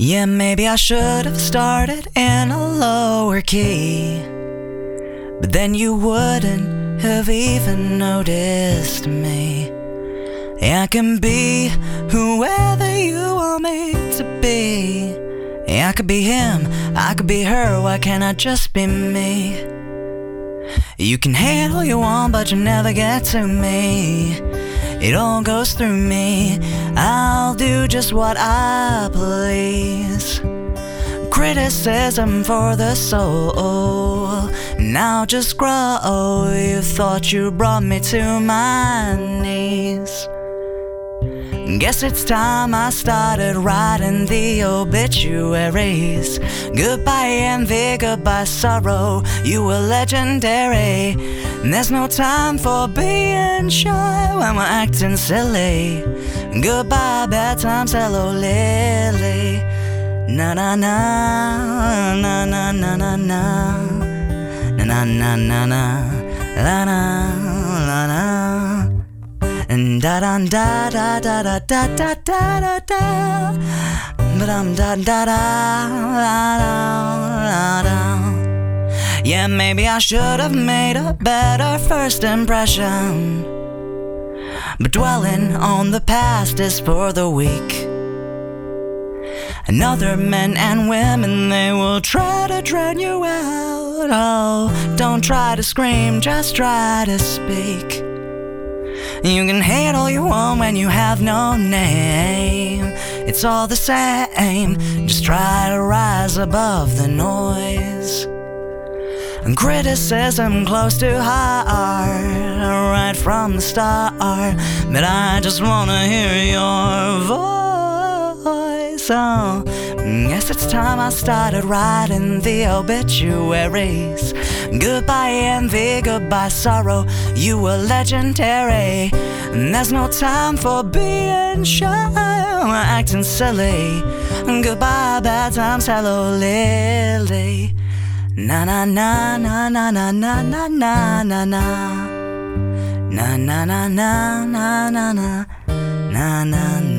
Yeah, maybe I should have started in a lower key, but then you wouldn't have even noticed me. I can be whoever you want me to be. I could be him, I could be her, why can't I just be me? You can hate all you want, but you never get to me. It all goes through me, I'll do just what I please. Criticism for the soul, now just grow. You thought you brought me to my knees. Guess it's time I started writing the obituaries. Goodbye envy, goodbye sorrow, you were legendary. There's no time for being shy when we're acting silly. Goodbye bad times, hello Lily. Na na na na na na na na na na na na na na na. And da da da da da da da da da da, but I'm da da da da da. Yeah, maybe I should have made a better first impression, but dwelling on the past is for the weak. And other men and women, they will try to drown you out. Oh, don't try to scream, just try to speak. You can hate all you want when you have no name. It's all the same, just try to rise above the noise. And criticism close to heart, right from the start. But I just wanna hear your voice. Oh, guess it's time I started writing the obituaries. Goodbye envy, goodbye sorrow, you were legendary. And there's no time for being shy, we're acting silly. Goodbye bad times, hello Lily. Na na na na na na na na na na na na na na na na na na na.